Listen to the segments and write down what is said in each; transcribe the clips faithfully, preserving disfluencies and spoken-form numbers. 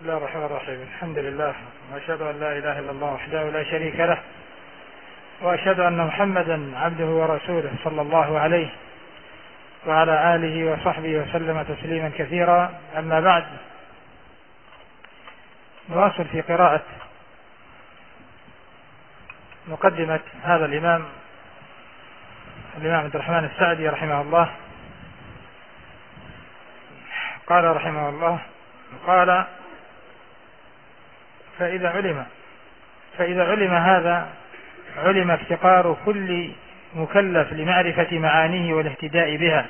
بسم الله الرحمن الرحيم. الحمد لله، وأشهد أن لا إله إلا الله وحده لا شريك له، وأشهد أن محمدا عبده ورسوله صلى الله عليه وعلى آله وصحبه وسلم تسليما كثيرا. أما بعد، نواصل في قراءة مقدمة هذا الإمام الإمام عبد الرحمن السعدي رحمه الله. قال رحمه الله: قال: فإذا علم فإذا علم هذا علم افتقار كل مكلف لمعرفة معانيه والاهتداء بها،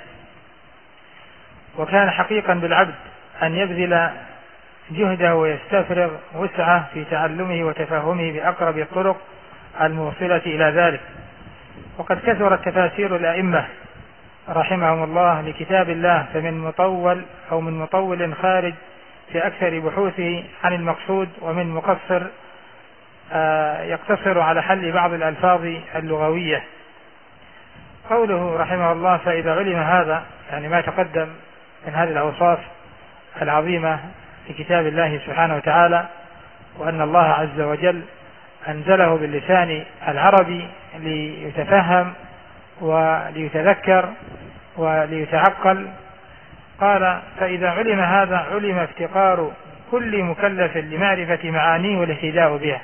وكان حقيقا بالعبد أن يبذل جهده ويستفرغ وسعه في تعلمه وتفهمه بأقرب الطرق الموصلة إلى ذلك. وقد كثرت تفاسير الأئمة رحمهم الله لكتاب الله، فمن مطول أو من مطول خارج في أكثر بحوثه عن المقصود، ومن مقصر يقتصر على حل بعض الألفاظ اللغوية. قوله رحمه الله: فإذا علم هذا، يعني ما تقدم من هذه الأوصاف العظيمة في كتاب الله سبحانه وتعالى، وأن الله عز وجل أنزله باللسان العربي ليتفهم وليتذكر وليتعقل. قال: فإذا علم هذا علم افتقار كل مكلف لمعرفة معانيه والاهتداء بها.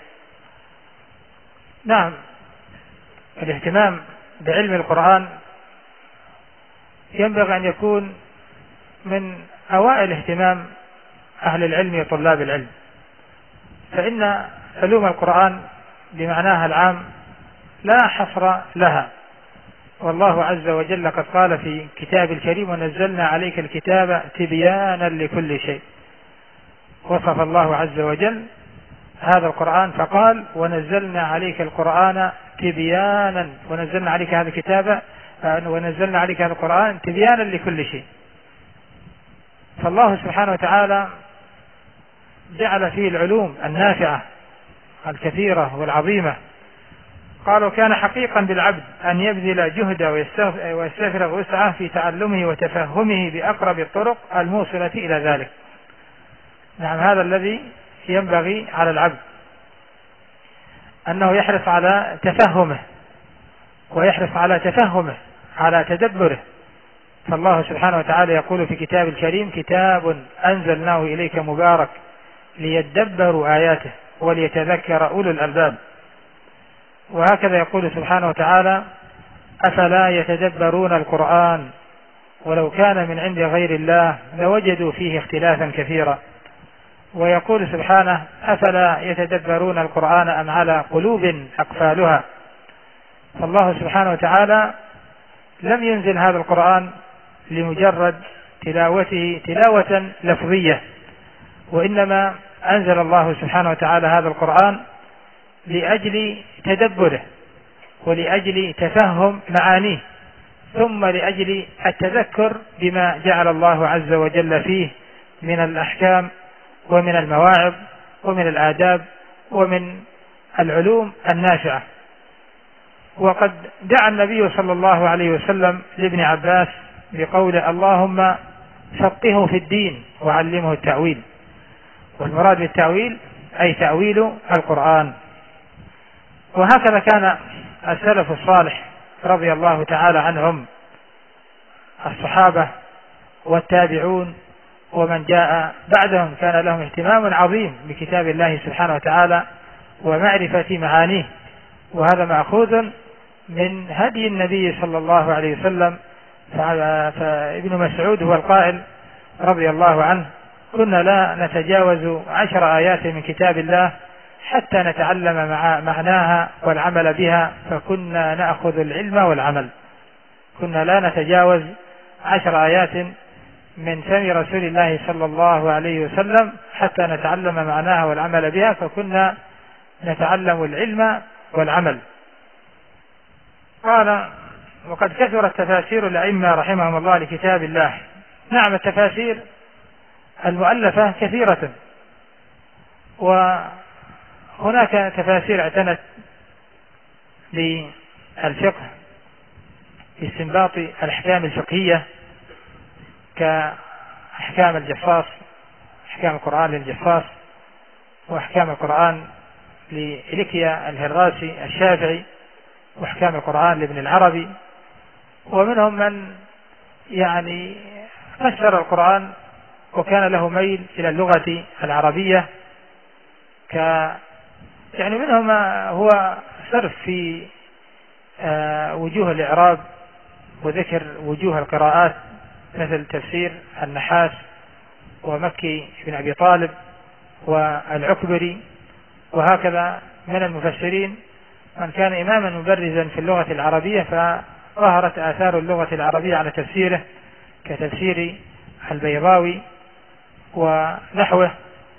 نعم، الاهتمام بعلم القرآن ينبغي أن يكون من أوائل اهتمام أهل العلم وطلاب العلم، فإن علوم القرآن بمعناها العام لا حصر لها، والله عز وجل قد قال في كتاب الكريم: ونزلنا عليك الكتاب تبيانا لكل شيء. وصف الله عز وجل هذا القرآن فقال: ونزلنا عليك القرآن تبيانا، ونزلنا عليك هذا الكتاب ونزلنا عليك هذا القرآن تبيانا لكل شيء. فالله سبحانه وتعالى جعل فيه العلوم النافعة الكثيرة والعظيمة. قالوا: كان حقيقا بالعبد أن يبذل جهده ويستفرغ وسعه في تعلمه وتفهمه بأقرب الطرق الموصلة إلى ذلك. نعم، هذا الذي ينبغي على العبد، أنه يحرص على تفهمه ويحرص على تفهمه على تدبره. فالله سبحانه وتعالى يقول في كتاب الكريم: كتاب أنزلناه إليك مبارك ليدبروا آياته وليتذكر أولو الألباب. وهكذا يقول سبحانه وتعالى: أفلا يتدبرون القرآن ولو كان من عند غير الله لوجدوا فيه اختلافا كثيرا. ويقول سبحانه: أفلا يتدبرون القرآن أم على قلوب أقفالها. فالله سبحانه وتعالى لم ينزل هذا القرآن لمجرد تلاوته تلاوة لفظية، وإنما أنزل الله سبحانه وتعالى هذا القرآن لأجل تدبره ولأجل تفهم معانيه، ثم لأجل التذكر بما جعل الله عز وجل فيه من الأحكام ومن المواعظ ومن الآداب ومن العلوم النافعة. وقد دعا النبي صلى الله عليه وسلم لابن عباس بقوله: اللهم فقهه في الدين وعلمه التأويل. والمراد بالتأويل أي تأويل القرآن. وهكذا كان السلف الصالح رضي الله تعالى عنهم، الصحابة والتابعون ومن جاء بعدهم، كان لهم اهتمام عظيم بكتاب الله سبحانه وتعالى ومعرفة معانيه. وهذا مأخوذ من هدي النبي صلى الله عليه وسلم. فابن مسعود هو القائل رضي الله عنه: كنا لا نتجاوز عشر آيات من كتاب الله حتى نتعلم مع معناها والعمل بها، فكنا نأخذ العلم والعمل. كنا لا نتجاوز عشر آيات من فم رسول الله صلى الله عليه وسلم حتى نتعلم معناها والعمل بها، فكنا نتعلم العلم والعمل. قال: وقد كثرت تفاسير الأئمة رحمهم الله لكتاب الله. نعم، التفاسير المؤلفة كثيرة، وهناك تفاسير اعتنت بالفقه باستنباط الأحكام الفقهية كأحكام الجصاص، أحكام القرآن للجصاص، وأحكام القرآن لإليكيا الهراسي الشافعي، وأحكام القرآن لابن العربي. ومنهم من يعني فسر القرآن وكان له ميل إلى اللغة العربية، ك يعني منهم هو صرف في وجوه الإعراب وذكر وجوه القراءات مثل تفسير النحاس ومكي بن أبي طالب والعكبري. وهكذا من المفسرين من كان إماما مبرزا في اللغة العربية فظهرت آثار اللغة العربية على تفسيره كتفسير البيضاوي ونحوه.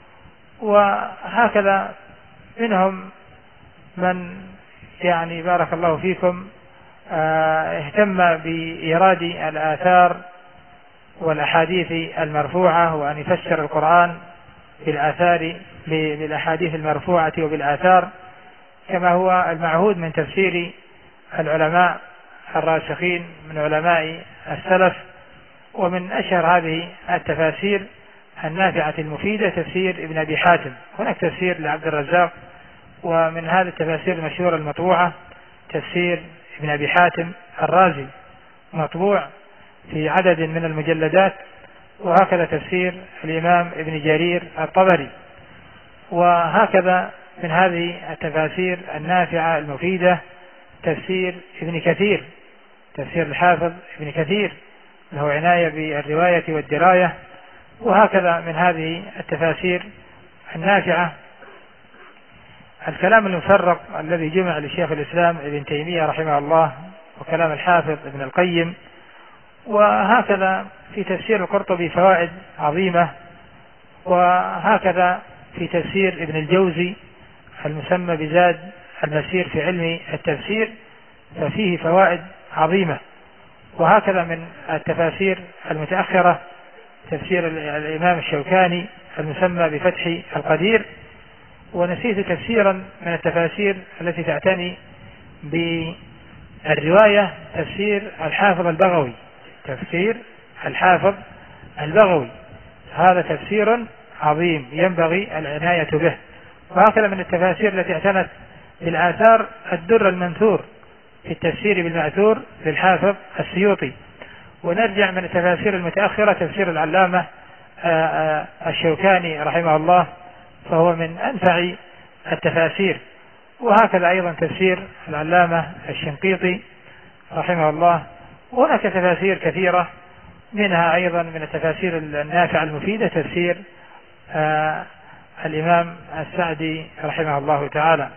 وهكذا منهم من يعني بارك الله فيكم اهتم بإيراد الآثار والأحاديث المرفوعة وأن يفسر القرآن بالآثار بالأحاديث المرفوعة وبالآثار كما هو المعهود من تفسير العلماء الراسخين من علماء السلف. ومن أشهر هذه التفاسير النافعة المفيدة تفسير ابن أبي حاتم. هناك تفسير لعبد الرزاق، ومن هذه التفاسير المشهورة المطبوعة تفسير ابن أبي حاتم الرازي مطبوع في عدد من المجلدات، وهكذا تفسير الإمام ابن جرير الطبري. وهكذا من هذه التفاسير النافعة المفيدة تفسير ابن كثير، تفسير الحافظ ابن كثير له عناية بالرواية والدراية. وهكذا من هذه التفاسير النافعة الكلام المفرق الذي جمع لشيخ الإسلام ابن تيمية رحمه الله، وكلام الحافظ ابن القيم. وهكذا في تفسير القرطبي فوائد عظيمة، وهكذا في تفسير ابن الجوزي المسمى بزاد المسير في علم التفسير ففيه فوائد عظيمة. وهكذا من التفاسير المتأخرة تفسير الإمام الشوكاني المسمى بفتح القدير. ونسيت تفسيرا من التفاسير التي تعتني بالرواية تفسير الحافظ البغوي، تفسير الحافظ البغوي هذا تفسير عظيم ينبغي العناية به. وهكذا من التفاسير التي اعتنت بالآثار الدر المنثور في التفسير بالمأثور للحافظ السيوطي. ونرجع من التفاسير المتأخرة تفسير العلامة الشوكاني رحمه الله فهو من أنفع التفاسير. وهكذا أيضا تفسير العلامة الشنقيطي رحمه الله. وهناك تفاسير كثيرة، منها أيضا من التفاسير النافعة المفيدة تفسير آه الإمام السعدي رحمه الله تعالى.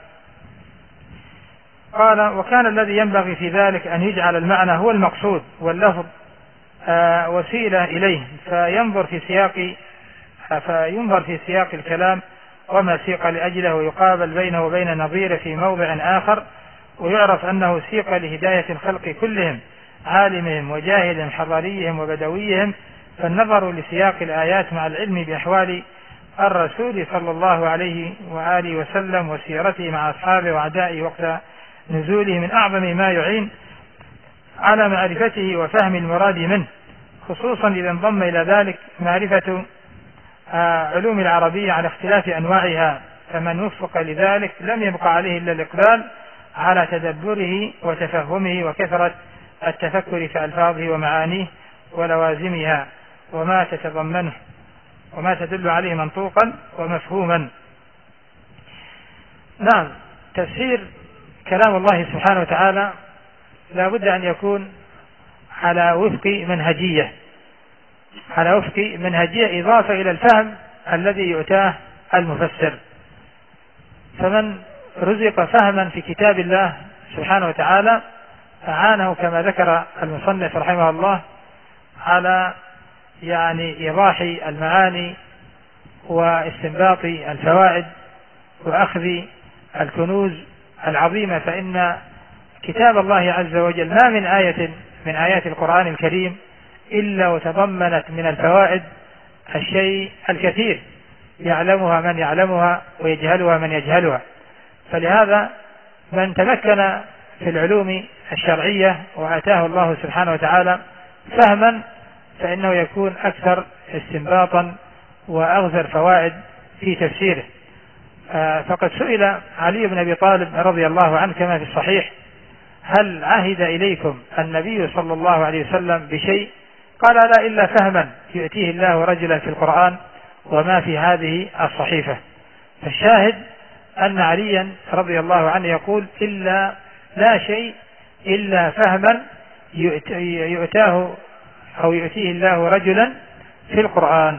قال: وكان الذي ينبغي في ذلك أن يجعل المعنى هو المقصود واللفظ آه وسيلة إليه، فينظر في سياق فينظر في سياق الكلام وما سيق لأجله، ويقابل بينه وبين نظيره في موضع آخر، ويعرف أنه سيق لهداية الخلق كلهم، عالمهم وجاهلهم حضاريهم وبدويهم. فالنظر لسياق الآيات مع العلم بأحوال الرسول صلى الله عليه وآله وسلم وسيرته مع أصحابه وأعدائه وقت نزوله من أعظم ما يعين على معرفته وفهم المراد منه، خصوصا إذا انضم إلى ذلك معرفة علوم العربية على اختلاف أنواعها. فمن وفق لذلك لم يبقى عليه إلا الإقبال على تدبره وتفهمه وكثرة التفكر في ألفاظه ومعانيه ولوازمها وما تتضمنه وما تدل عليه منطوقا ومفهوما. نعم، تفسير كلام الله سبحانه وتعالى لا بد أن يكون على وفق منهجية على وفق منهجية إضافة إلى الفهم الذي يؤتاه المفسر. فمن رزق فهما في كتاب الله سبحانه وتعالى أعانه كما ذكر المصنف رحمه الله على يعني إيضاح المعاني واستنباط الفوائد وأخذ الكنوز العظيمة. فإن كتاب الله عز وجل ما من آية من آيات القرآن الكريم إلا وتضمنت من الفوائد الشيء الكثير يعلمها من يعلمها ويجهلها من يجهلها. فلهذا من تمكن في العلوم الشرعية وآتاه الله سبحانه وتعالى فهما فإنه يكون أكثر استنباطا وأغزر فوائد في تفسيره. فقد سئل علي بن أبي طالب رضي الله عنه كما في الصحيح: هل عهد إليكم النبي صلى الله عليه وسلم بشيء؟ قال: لا، إلا فهما يؤتيه الله رجلا في القرآن وما في هذه الصحيفة. فالشاهد أن عليا رضي الله عنه يقول: إلا لا شيء إلا فهما يؤتاه أو يؤتيه الله رجلا في القرآن.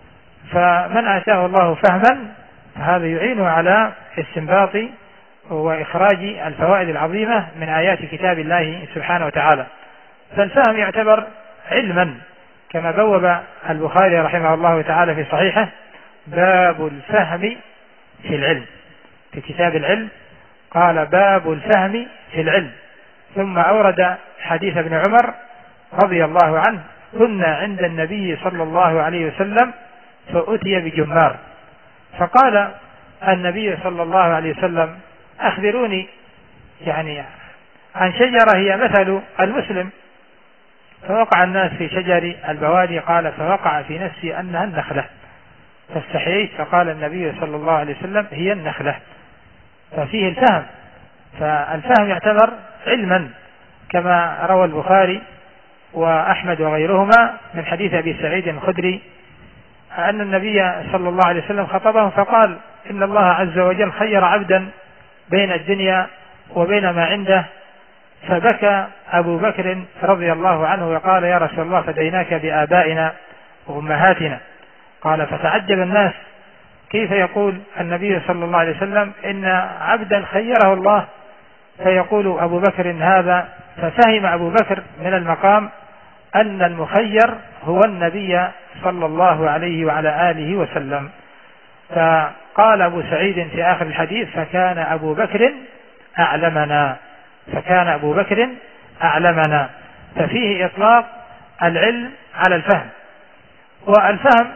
فمن آتاه الله فهما هذا يعينه على استنباط وإخراج الفوائد العظيمة من آيات كتاب الله سبحانه وتعالى. فالفهم يعتبر علما، كما بوب البخاري رحمه الله تعالى في صحيحه: باب الفهم في العلم. في كتاب العلم قال: باب الفهم في العلم. ثم أورد حديث ابن عمر رضي الله عنه: كنا عند النبي صلى الله عليه وسلم فأتي بجمار، فقال النبي صلى الله عليه وسلم: أخبروني يعني عن شجرة هي مثل المسلم. فوقع الناس في شجر البوادي. قال: فوقع في نفسي أنها النخلة، فاستحييت، فقال النبي صلى الله عليه وسلم: هي النخلة. ففيه الفهم. فالفهم يعتبر علما، كما روى البخاري وأحمد وغيرهما من حديث أبي سعيد الخدري أن النبي صلى الله عليه وسلم خطبهم فقال: إن الله عز وجل خير عبدا بين الدنيا وبين ما عنده، فبكى أبو بكر رضي الله عنه وقال: يا رسول الله، فديناك بآبائنا وأمهاتنا. قال: فتعجب الناس كيف يقول النبي صلى الله عليه وسلم إن عبدا خيره الله، فيقول أبو بكر هذا. ففهم أبو بكر من المقام أن المخير هو النبي صلى الله عليه وعلى آله وسلم. فقال أبو سعيد في آخر الحديث: فكان أبو بكر أعلمنا. فكان أبو بكر أعلمنا. ففيه إطلاق العلم على الفهم. والفهم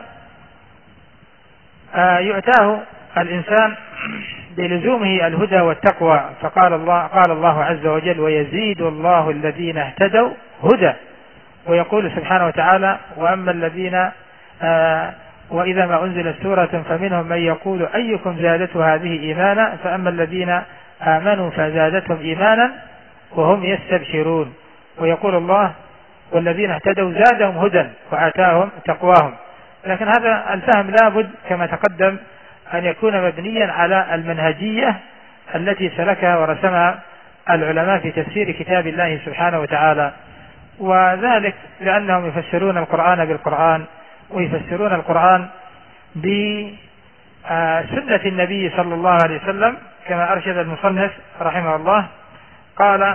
يؤتاه الإنسان بلزومه الهدى والتقوى. فقال الله قال الله عز وجل: ويزيد الله الذين اهتدوا هدى. ويقول سبحانه وتعالى: وأما الذين آه وإذا ما أنزلت سورة فمنهم من يقول أيكم زادته هذه إيمانا، فأما الذين آمنوا فزادتهم إيمانا وهم يستبشرون. ويقول الله: والذين اهتدوا زادهم هدى وآتاهم تقواهم. لكن هذا الفهم لابد كما تقدم أن يكون مبنيا على المنهجية التي سلكها ورسمها العلماء في تفسير كتاب الله سبحانه وتعالى. وذلك لأنهم يفسرون القرآن بالقرآن، ويفسرون القرآن بسنة النبي صلى الله عليه وسلم، كما أرشد المصنف رحمه الله. قال: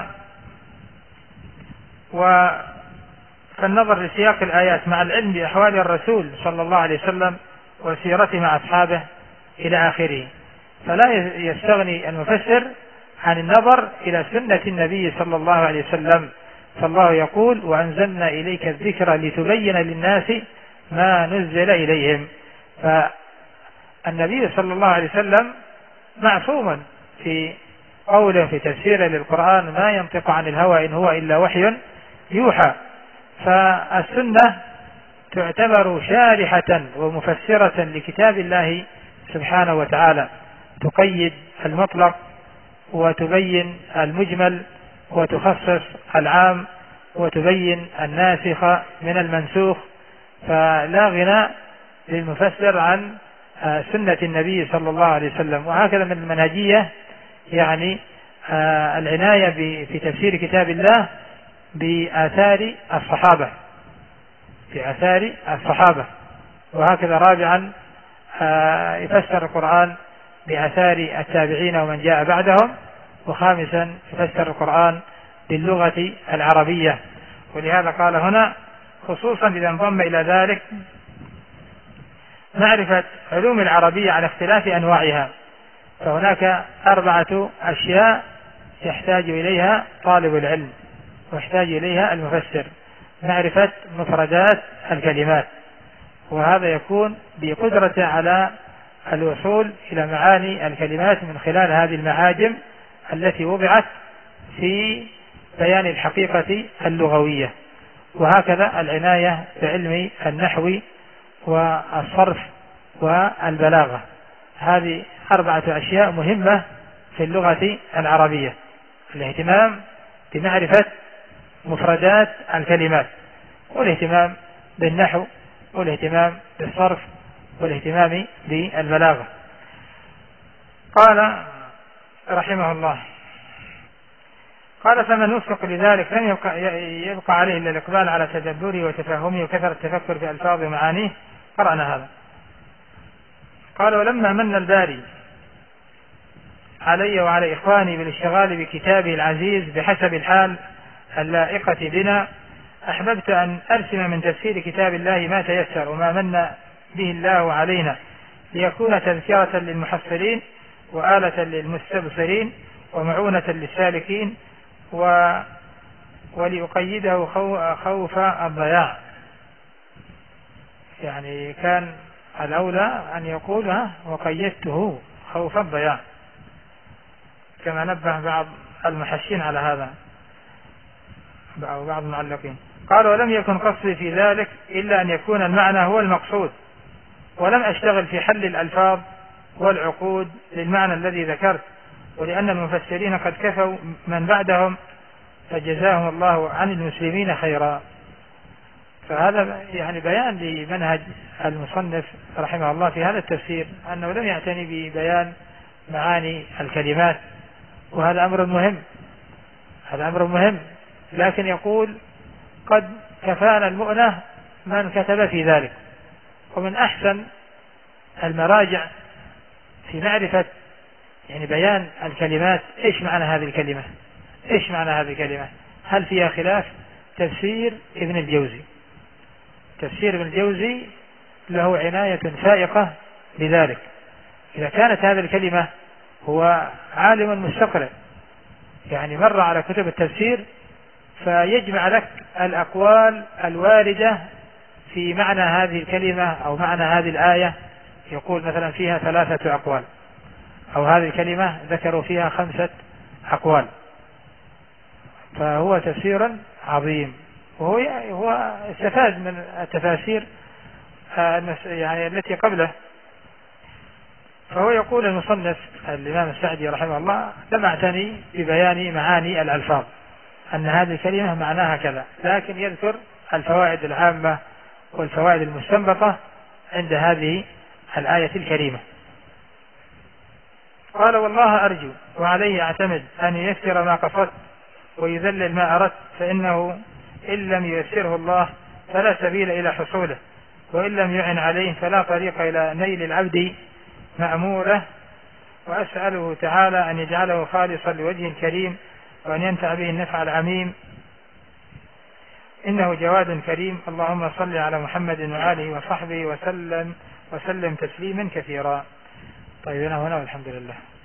فالنظر لسياق الآيات مع العلم بأحوال الرسول صلى الله عليه وسلم وسيرته مع أصحابه إلى آخره. فلا يستغني المفسر عن النظر إلى سنة النبي صلى الله عليه وسلم. فالله يقول: وأنزلنا إليك الذكر لتبين للناس ما نزل إليهم. فالنبي صلى الله عليه وسلم معصوم في قوله في تفسيره للقرآن: ما ينطق عن الهوى إن هو إلا وحي يوحى. فالسنة تعتبر شارحة ومفسرة لكتاب الله سبحانه وتعالى، تقيد المطلق وتبين المجمل وتخصص العام وتبين الناسخ من المنسوخ. فلا غنى للمفسر عن سنة النبي صلى الله عليه وسلم. وهكذا من المنهجية يعني العناية في تفسير كتاب الله بآثار الصحابة بآثار الصحابة وهكذا رابعا يفسر القرآن بآثار التابعين ومن جاء بعدهم. وخامسا يفسر القرآن باللغة العربية. ولهذا قال هنا خصوصا إذا انضم إلى ذلك معرفة علوم العربية على اختلاف أنواعها. فهناك أربعة أشياء يحتاج إليها طالب العلم ويحتاج إليها المفسر: معرفة مفردات الكلمات، وهذا يكون بقدرته على الوصول إلى معاني الكلمات من خلال هذه المعاجم التي وضعت في بيان الحقيقة اللغوية. وهكذا العناية بعلم النحو والصرف والبلاغة. هذه أربعة أشياء مهمة في اللغة العربية: الاهتمام بمعرفة مفردات الكلمات، والاهتمام بالنحو، والاهتمام بالصرف، والاهتمام بالبلاغة. قال رحمه الله: قال فمن وفق لذلك لم يبقى, يبقى عليه إلا الإقبال على تدبره وتفهمه وكثرة التفكر في ألفاظ ومعانيه. قرأنا هذا. قال: ولما من الباري علي وعلى إخواني بالاشتغال بكتابه العزيز بحسب الحال اللائقة بنا، أحببت أن أرسم من تفسير كتاب الله ما تيسر وما من به الله علينا، ليكون تذكرة للمحصلين وآلة للمستبصرين ومعونة للسالكين، و... وليقيده خوف الضياع. يعني كان الأولى أن يقول وقيدته خوف الضياع، كما نبه بعض المحشين على هذا أو بعض المعلقين. قال: ولم يكن قصدي في ذلك إلا أن يكون المعنى هو المقصود، ولم أشتغل في حل الألفاظ والعقود للمعنى الذي ذكرت، ولأن المفسرين قد كفوا من بعدهم فجزاهم الله عن المسلمين خيرا. فهذا يعني بيان لمنهج المصنف رحمه الله في هذا التفسير، أنه لم يعتني ببيان معاني الكلمات، وهذا أمر مهم، هذا أمر مهم، لكن يقول: قد كفانا المؤنة من كتب في ذلك. ومن أحسن المراجع في معرفة يعني بيان الكلمات، إيش معنى هذه الكلمة، إيش معنى هذه الكلمة، هل فيها خلاف؟ تفسير ابن الجوزي. تفسير ابن الجوزي له عناية فائقة بذلك. إذا كانت هذه الكلمة، هو عالم مستقرئ يعني مر على كتب التفسير، فيجمع لك الأقوال الواردة في معنى هذه الكلمة أو معنى هذه الآية. يقول مثلا فيها ثلاثة أقوال، أو هذه الكلمة ذكروا فيها خمسة أقوال، فهو تفسير عظيم. وهو هو استفاد من التفاسير يعني التي قبله. فهو يقول المصنف الإمام السعدي رحمه الله: لم أعتني ببيان معاني الألفاظ، أن هذه الكلمة معناها كذا، لكن يذكر الفوائد العامة والفوائد المستنبطة عند هذه الآية الكريمة. قال: والله أرجو وعليه أعتمد أن ييسر ما قصدت ويذلل ما أردت، فإنه إن لم ييسره الله فلا سبيل إلى حصوله، وإن لم يعن عليه فلا طريق إلى نيل العبد مأموله. وأسأله تعالى أن يجعله خالصا لوجه الكريم، وأن ينفع به النفع العميم، إنه جواد كريم. اللهم صل على محمد وآله وصحبه وسلم وسلم تسليما كثيرا. طيب هنا هنا والحمد لله.